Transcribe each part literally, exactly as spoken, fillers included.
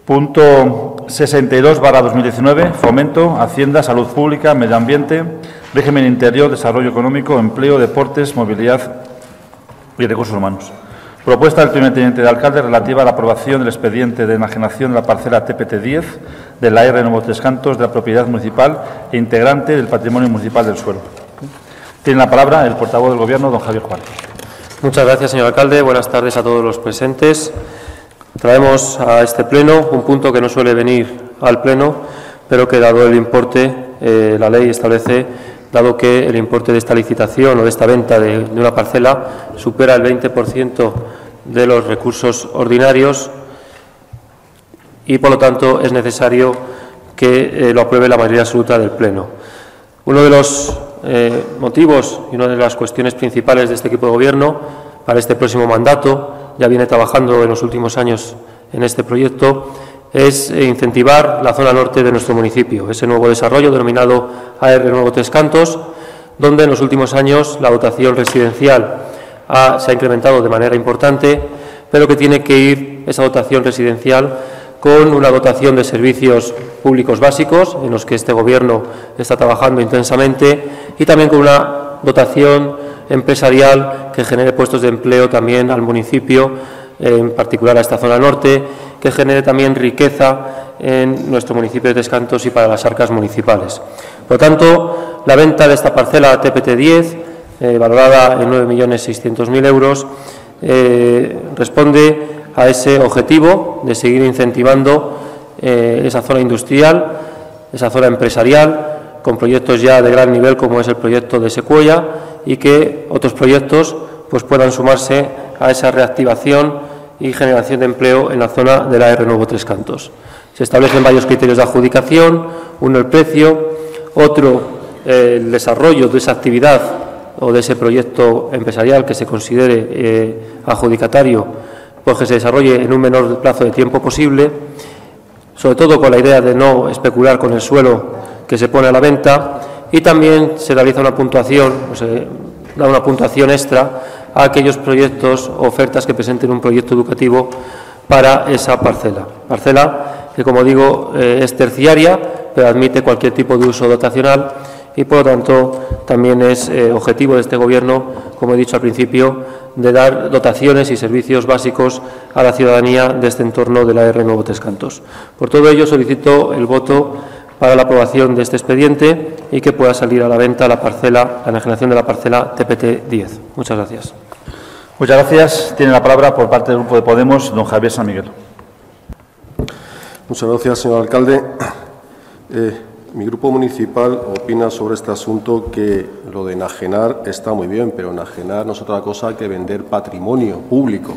Punto sesenta y dos barra dos mil diecinueve, Fomento, Hacienda, Salud Pública, Medio Ambiente, Régimen Interior, Desarrollo Económico, Empleo, Deportes, Movilidad y Recursos Humanos. Propuesta del primer teniente de alcalde relativa a la aprobación del expediente de enajenación de la parcela T P T diez de la R Nuevo Tres Cantos de la propiedad municipal e integrante del patrimonio municipal del suelo. Tiene la palabra el portavoz del Gobierno, don Javier Juárez. Muchas gracias, señor alcalde. Buenas tardes a todos los presentes. Traemos a este pleno un punto que no suele venir al pleno, pero que, dado el importe, eh, la ley establece, dado que el importe de esta licitación o de esta venta de, de una parcela supera el veinte por ciento de los recursos ordinarios y, por lo tanto, es necesario que eh, lo apruebe la mayoría absoluta del pleno. Uno de los eh, motivos y una de las cuestiones principales de este equipo de gobierno para este próximo mandato, ya viene trabajando en los últimos años en este proyecto, es incentivar la zona norte de nuestro municipio, ese nuevo desarrollo denominado A R Nuevo Tres Cantos, donde en los últimos años la dotación residencial ha, se ha incrementado de manera importante, pero que tiene que ir esa dotación residencial con una dotación de servicios públicos básicos, en los que este Gobierno está trabajando intensamente, y también con una dotación empresarial que genere puestos de empleo también al municipio, en particular a esta zona norte, que genere también riqueza en nuestro municipio de Tres Cantos y para las arcas municipales. Por lo tanto, la venta de esta parcela T P T diez, eh, valorada en nueve millones seiscientos mil euros, eh, responde a ese objetivo de seguir incentivando eh, esa zona industrial, esa zona empresarial, con proyectos ya de gran nivel como es el proyecto de Secuoya, y que otros proyectos pues, puedan sumarse a esa reactivación y generación de empleo en la zona de la A R Nuevo Tres Cantos. Se establecen varios criterios de adjudicación, uno el precio, otro eh, el desarrollo de esa actividad o de ese proyecto empresarial que se considere eh, adjudicatario, pues que se desarrolle en un menor plazo de tiempo posible, sobre todo con la idea de no especular con el suelo que se pone a la venta, y también se realiza una puntuación, o se da una puntuación extra a aquellos proyectos o ofertas que presenten un proyecto educativo para esa parcela. Parcela que, como digo, eh, es terciaria, pero admite cualquier tipo de uso dotacional y, por lo tanto, también es eh, objetivo de este Gobierno, como he dicho al principio, de dar dotaciones y servicios básicos a la ciudadanía de este entorno de la A R Nuevo Tres Cantos. Por todo ello, solicito el voto para la aprobación de este expediente y que pueda salir a la venta la parcela, la enajenación de la parcela T P T diez. Muchas gracias. Muchas gracias. Tiene la palabra por parte del Grupo de Podemos, don Javier San Miguel. Muchas gracias, señor alcalde. Eh, mi grupo municipal opina sobre este asunto que lo de enajenar está muy bien, pero enajenar no es otra cosa que vender patrimonio público.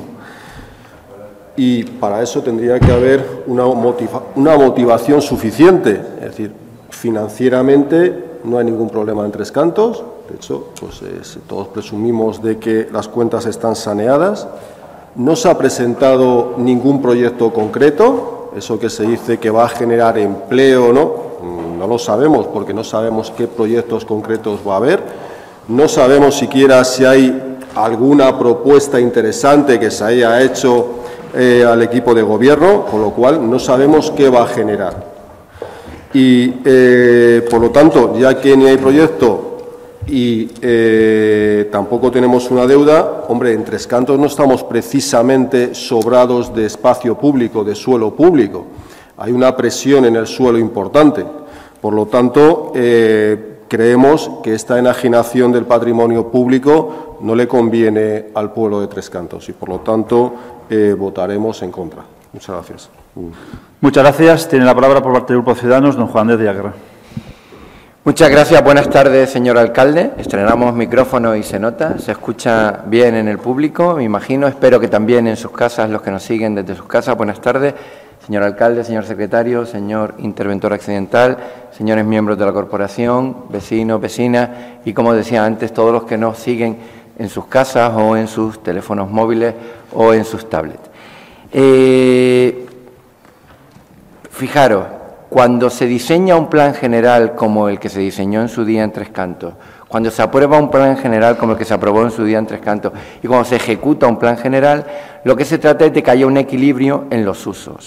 Y para eso tendría que haber una, motiva una motivación suficiente. Es decir, financieramente no hay ningún problema en Tres Cantos. De hecho, pues, eh, todos presumimos de que las cuentas están saneadas. No se ha presentado ningún proyecto concreto. Eso que se dice que va a generar empleo, ¿no? No lo sabemos, porque no sabemos qué proyectos concretos va a haber. No sabemos siquiera si hay alguna propuesta interesante que se haya hecho Eh, al equipo de gobierno, con lo cual no sabemos qué va a generar. Y, eh, por lo tanto, ya que ni hay proyecto y eh, tampoco tenemos una deuda, hombre, en Tres Cantos no estamos precisamente sobrados de espacio público, de suelo público. Hay una presión en el suelo importante. Por lo tanto, eh, creemos que esta enajenación del patrimonio público no le conviene al pueblo de Tres Cantos y, por lo tanto, eh, votaremos en contra. Muchas gracias. Muchas gracias. Tiene la palabra por parte del Grupo Ciudadanos, don Juan de Diaguerra. Muchas gracias. Buenas tardes, señor alcalde. Estrenamos micrófono y se nota, se escucha bien en el público, me imagino. Espero que también en sus casas, los que nos siguen desde sus casas. Buenas tardes, señor alcalde, señor secretario, señor interventor accidental, señores miembros de la corporación, vecinos, vecinas y, como decía antes, todos los que nos siguen en sus casas o en sus teléfonos móviles o en sus tablets. Eh, fijaros, cuando se diseña un plan general como el que se diseñó en su día en Tres Cantos, cuando se aprueba un plan general como el que se aprobó en su día en Tres Cantos y cuando se ejecuta un plan general, lo que se trata es de que haya un equilibrio en los usos.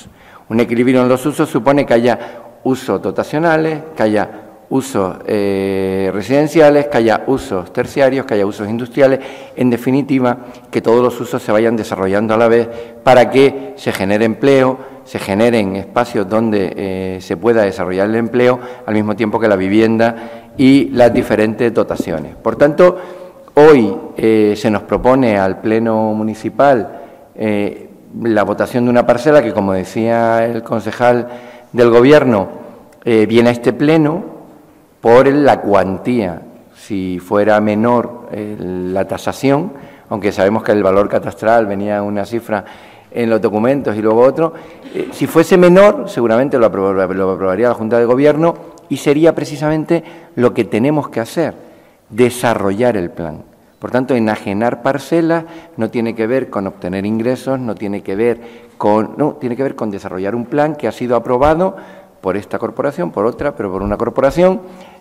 Un equilibrio en los usos supone que haya usos dotacionales, que haya usos eh, residenciales, que haya usos terciarios, que haya usos industriales, en definitiva, que todos los usos se vayan desarrollando a la vez para que se genere empleo, se generen espacios donde eh, se pueda desarrollar el empleo, al mismo tiempo que la vivienda y las diferentes dotaciones. Por tanto, hoy eh, se nos propone al Pleno Municipal eh, la votación de una parcela que, como decía el concejal del Gobierno, eh, viene a este Pleno por la cuantía. Si fuera menor eh, la tasación, aunque sabemos que el valor catastral venía una cifra en los documentos y luego otro, eh, si fuese menor, seguramente lo, aprobar, lo aprobaría la Junta de Gobierno y sería precisamente lo que tenemos que hacer, desarrollar el plan. Por tanto, enajenar parcelas no tiene que ver con obtener ingresos, no tiene que ver con, no, tiene que ver con desarrollar un plan que ha sido aprobado por esta corporación, por otra, pero por una corporación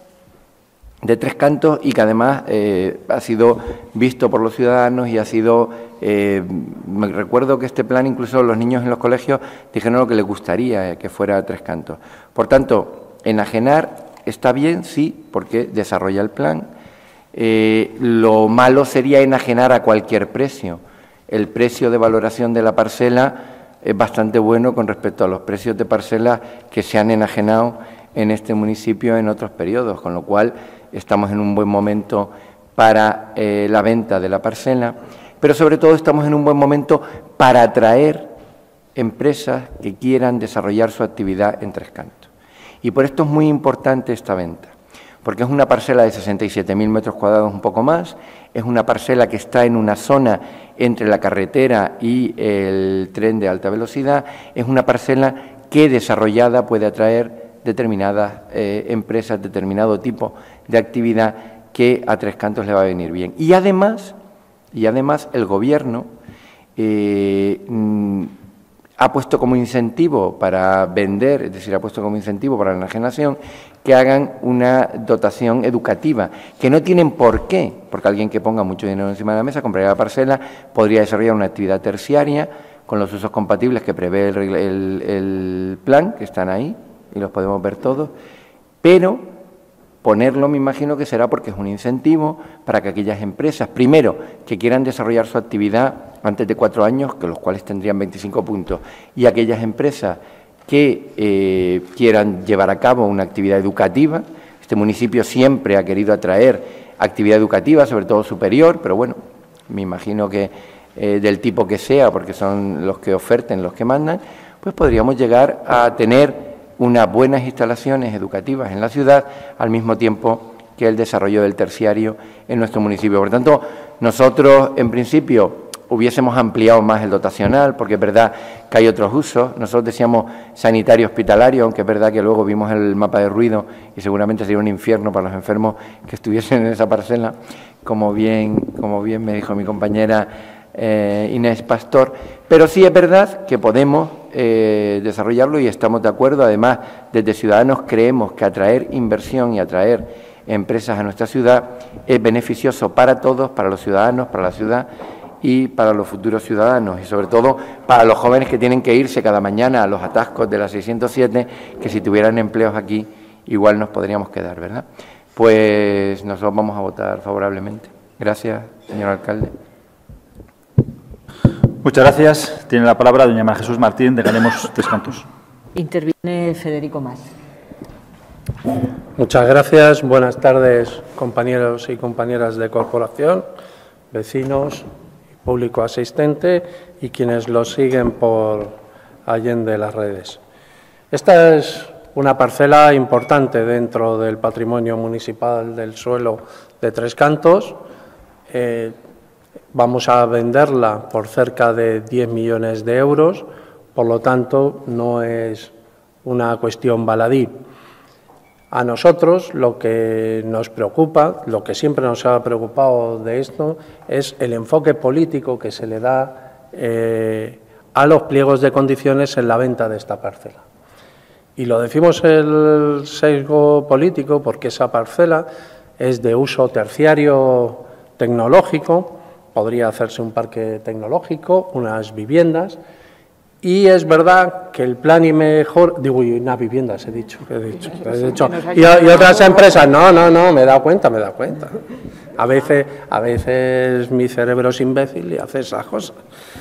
de Tres Cantos y que además eh, ha sido visto por los ciudadanos y ha sido, eh, me recuerdo que este plan incluso los niños en los colegios dijeron lo que les gustaría que fuera Tres Cantos. Por tanto, enajenar está bien, sí, porque desarrolla el plan. Eh, lo malo sería enajenar a cualquier precio. El precio de valoración de la parcela es bastante bueno con respecto a los precios de parcelas que se han enajenado en este municipio en otros periodos, con lo cual estamos en un buen momento para eh, la venta de la parcela, pero sobre todo estamos en un buen momento para atraer empresas que quieran desarrollar su actividad en Tres Cantos. Y por esto es muy importante esta venta, porque es una parcela de sesenta y siete mil metros cuadrados, un poco más, es una parcela que está en una zona entre la carretera y el tren de alta velocidad, es una parcela que desarrollada puede atraer determinadas eh, empresas, determinado tipo de actividad que a Tres Cantos le va a venir bien. Y además, y además el Gobierno eh, mm, ha puesto como incentivo para vender, es decir, ha puesto como incentivo para la enajenación, que hagan una dotación educativa, que no tienen por qué, porque alguien que ponga mucho dinero encima de la mesa, compraría la parcela, podría desarrollar una actividad terciaria con los usos compatibles que prevé el, el, el plan, que están ahí, y los podemos ver todos, pero ponerlo me imagino que será porque es un incentivo para que aquellas empresas, primero, que quieran desarrollar su actividad antes de cuatro años, que los cuales tendrían veinticinco puntos, y aquellas empresas que eh, quieran llevar a cabo una actividad educativa. Este municipio siempre ha querido atraer actividad educativa, sobre todo superior, pero bueno, me imagino que eh, del tipo que sea, porque son los que oferten, los que mandan, pues podríamos llegar a tener unas buenas instalaciones educativas en la ciudad, al mismo tiempo que el desarrollo del terciario en nuestro municipio. Por tanto, nosotros, en principio, hubiésemos ampliado más el dotacional, porque es verdad que hay otros usos. Nosotros decíamos sanitario hospitalario, aunque es verdad que luego vimos el mapa de ruido y seguramente sería un infierno para los enfermos que estuviesen en esa parcela, como bien, como bien me dijo mi compañera eh, Inés Pastor. Pero sí es verdad que podemos eh, desarrollarlo y estamos de acuerdo. Además, desde Ciudadanos creemos que atraer inversión y atraer empresas a nuestra ciudad es beneficioso para todos, para los ciudadanos, para la ciudad y para los futuros ciudadanos, y sobre todo para los jóvenes que tienen que irse cada mañana a los atascos de la seiscientos siete, que si tuvieran empleos aquí igual nos podríamos quedar, ¿verdad? Pues nosotros vamos a votar favorablemente. Gracias, señor alcalde. Muchas gracias. Tiene la palabra doña María Jesús Martín, de Ganemos Tres Cantos. Interviene Federico Mas. Muchas gracias. Buenas tardes, compañeros y compañeras de corporación, vecinos, público asistente y quienes los siguen por allende las redes. Esta es una parcela importante dentro del patrimonio municipal del suelo de Tres Cantos. Eh, vamos a venderla por cerca de diez millones de euros, por lo tanto no es una cuestión baladí. A nosotros lo que nos preocupa, lo que siempre nos ha preocupado de esto, es el enfoque político que se le da eh, a los pliegos de condiciones en la venta de esta parcela. Y lo decimos el sesgo político porque esa parcela es de uso terciario tecnológico, podría hacerse un parque tecnológico, unas viviendas, Y es verdad que el plan y mejor, digo, y unas viviendas, he dicho, he dicho, he dicho. Y, y otras empresas, no, no, no, me he dado cuenta, me he dado cuenta. A veces, a veces mi cerebro es imbécil y hace esas cosas.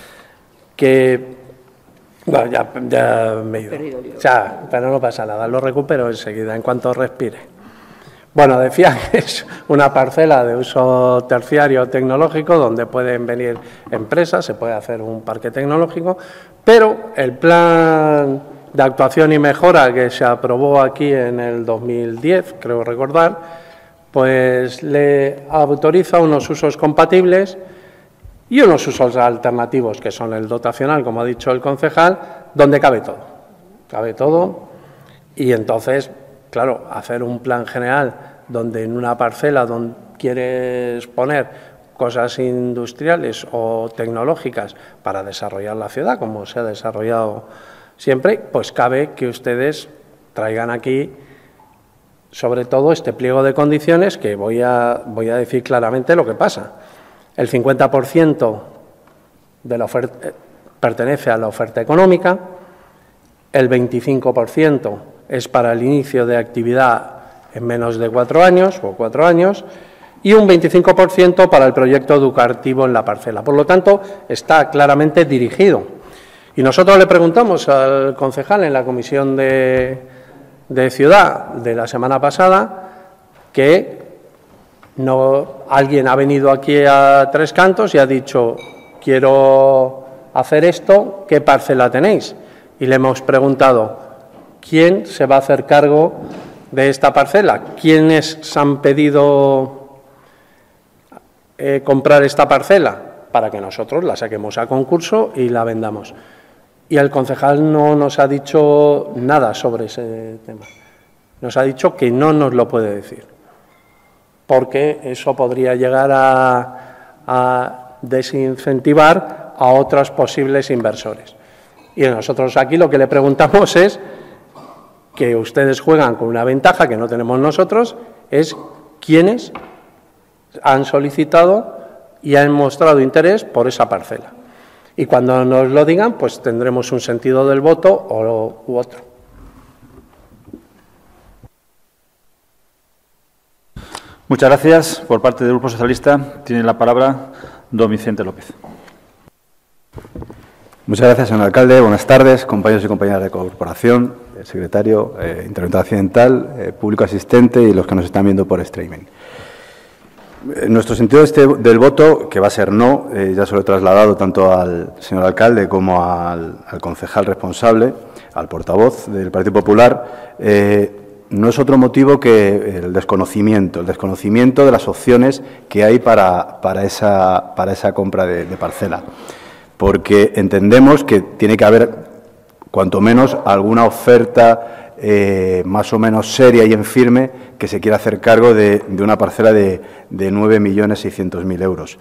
Que, bueno, ya, ya me he ido. O sea, pero no pasa nada, lo recupero enseguida, en cuanto respire. Bueno, decía que es una parcela de uso terciario tecnológico donde pueden venir empresas, se puede hacer un parque tecnológico, pero el plan de actuación y mejora que se aprobó aquí en el dos mil diez, creo recordar, pues le autoriza unos usos compatibles y unos usos alternativos, que son el dotacional, como ha dicho el concejal, donde cabe todo. Cabe todo y entonces, claro, hacer un plan general donde en una parcela donde quieres poner cosas industriales o tecnológicas para desarrollar la ciudad, como se ha desarrollado siempre, pues cabe que ustedes traigan aquí, sobre todo, este pliego de condiciones que voy a, voy a decir claramente lo que pasa. El cincuenta por ciento de la oferta pertenece a la oferta económica, el veinticinco por ciento es para el inicio de actividad en menos de cuatro años o cuatro años y un veinticinco por ciento para el proyecto educativo en la parcela. Por lo tanto, está claramente dirigido. Y nosotros le preguntamos al concejal en la comisión de, de Ciudad de la semana pasada que no, alguien ha venido aquí a Tres Cantos y ha dicho, quiero hacer esto, ¿qué parcela tenéis? Y le hemos preguntado, ¿quién se va a hacer cargo de esta parcela? ¿Quiénes se han pedido eh, comprar esta parcela? Para que nosotros la saquemos a concurso y la vendamos. Y el concejal no nos ha dicho nada sobre ese tema. Nos ha dicho que no nos lo puede decir, porque eso podría llegar a, a desincentivar a otros posibles inversores. Y nosotros aquí lo que le preguntamos es que ustedes juegan con una ventaja que no tenemos nosotros, es quiénes han solicitado y han mostrado interés por esa parcela. Y cuando nos lo digan, pues tendremos un sentido del voto o, u otro. Muchas gracias. Por parte del Grupo Socialista tiene la palabra don Vicente López. Muchas gracias, señor alcalde. Buenas tardes, compañeros y compañeras de corporación, el secretario, eh, interventor accidental, eh, público asistente y los que nos están viendo por streaming. Eh, nuestro sentido de este, del voto, que va a ser no, eh, ya se lo he trasladado tanto al señor alcalde como al, al concejal responsable, al portavoz del Partido Popular, eh, no es otro motivo que el desconocimiento, el desconocimiento de las opciones que hay para, para, esa, para esa compra de, de parcela. Porque entendemos que tiene que haber, cuanto menos, alguna oferta eh, más o menos seria y en firme que se quiera hacer cargo de, de una parcela de, de nueve millones seiscientos mil euros.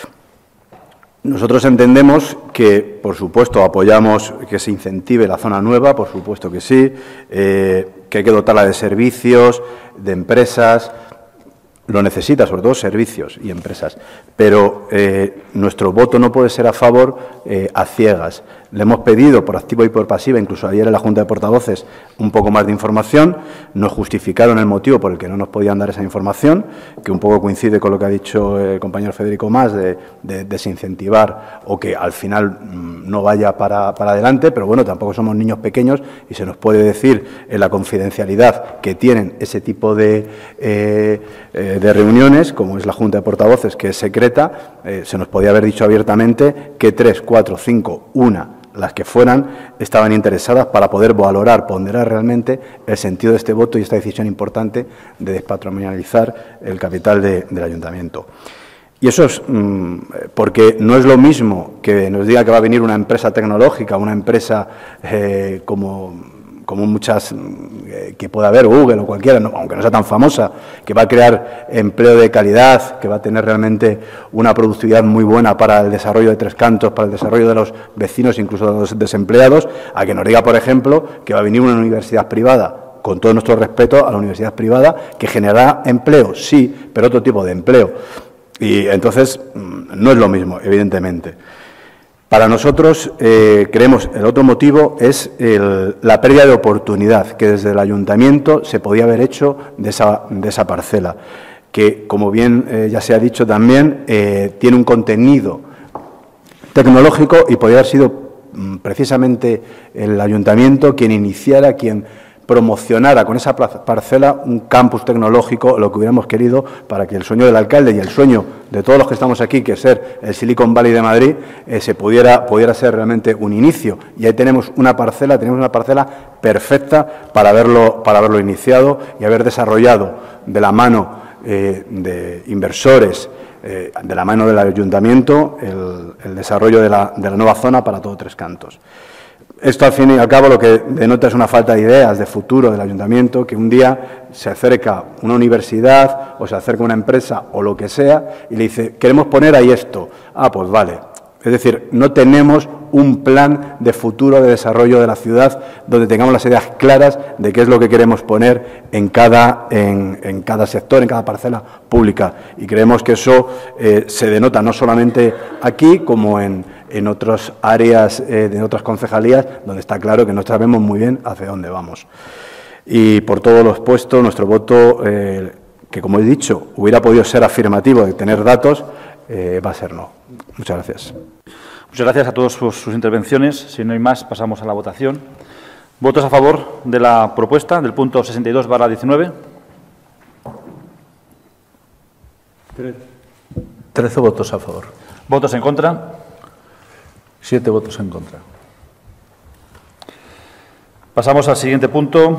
Nosotros entendemos que, por supuesto, apoyamos que se incentive la zona nueva, por supuesto que sí, eh, que hay que dotarla de servicios, de empresas. Lo necesita, sobre todo servicios y empresas, pero eh, nuestro voto no puede ser a favor eh, a ciegas. Le hemos pedido por activa y por pasiva, incluso ayer en la Junta de Portavoces, un poco más de información. Nos justificaron el motivo por el que no nos podían dar esa información, que un poco coincide con lo que ha dicho el compañero Federico Mas, de, de desincentivar o que al final mmm, no vaya para, para adelante, pero bueno, tampoco somos niños pequeños y se nos puede decir en la confidencialidad que tienen ese tipo de, eh, eh, de reuniones, como es la Junta de Portavoces, que es secreta, eh, se nos podía haber dicho abiertamente que tres, cuatro, cinco, una, las que fueran, estaban interesadas para poder valorar, ponderar realmente el sentido de este voto y esta decisión importante de despatrimonializar el capital de, del ayuntamiento. Y eso es mmm, porque no es lo mismo que nos diga que va a venir una empresa tecnológica, una empresa eh, como... como muchas eh, que pueda haber, Google o cualquiera, no, aunque no sea tan famosa, que va a crear empleo de calidad, que va a tener realmente una productividad muy buena para el desarrollo de Tres Cantos, para el desarrollo de los vecinos, incluso de los desempleados, a que nos diga, por ejemplo, que va a venir una universidad privada, con todo nuestro respeto a la universidad privada, que generará empleo, sí, pero otro tipo de empleo. Y entonces no es lo mismo, evidentemente. Para nosotros, eh, creemos, el otro motivo es el, la pérdida de oportunidad que desde el ayuntamiento se podía haber hecho de esa, de esa parcela, que, como bien eh, ya se ha dicho también, eh, tiene un contenido tecnológico y podría haber sido mm, precisamente el ayuntamiento quien iniciara, quien promocionara con esa parcela un campus tecnológico, lo que hubiéramos querido, para que el sueño del alcalde y el sueño de todos los que estamos aquí, que es ser el Silicon Valley de Madrid, eh, se pudiera, pudiera ser realmente un inicio. Y ahí tenemos una parcela, tenemos una parcela perfecta para haberlo, para haberlo iniciado y haber desarrollado de la mano eh, de inversores, eh, de la mano del ayuntamiento, el, el desarrollo de la, de la nueva zona para todo Tres Cantos. Esto, al fin y al cabo, lo que denota es una falta de ideas de futuro del ayuntamiento, que un día se acerca una universidad o se acerca una empresa o lo que sea y le dice, queremos poner ahí esto. Ah, pues vale. Es decir, no tenemos un plan de futuro de desarrollo de la ciudad donde tengamos las ideas claras de qué es lo que queremos poner en cada, en, en cada sector, en cada parcela pública. Y creemos que eso eh, se denota no solamente aquí, como en, en otras áreas, eh, de otras concejalías, donde está claro que no sabemos muy bien hacia dónde vamos. Y por todo lo expuesto, nuestro voto, eh, que como he dicho, hubiera podido ser afirmativo de tener datos, eh, va a ser no. Muchas gracias. Muchas gracias a todos por sus intervenciones. Si no hay más, pasamos a la votación. ¿Votos a favor de la propuesta del punto sesenta y dos barra diecinueve? Trece votos a favor. ¿Votos en contra? Siete votos en contra. Pasamos al siguiente punto.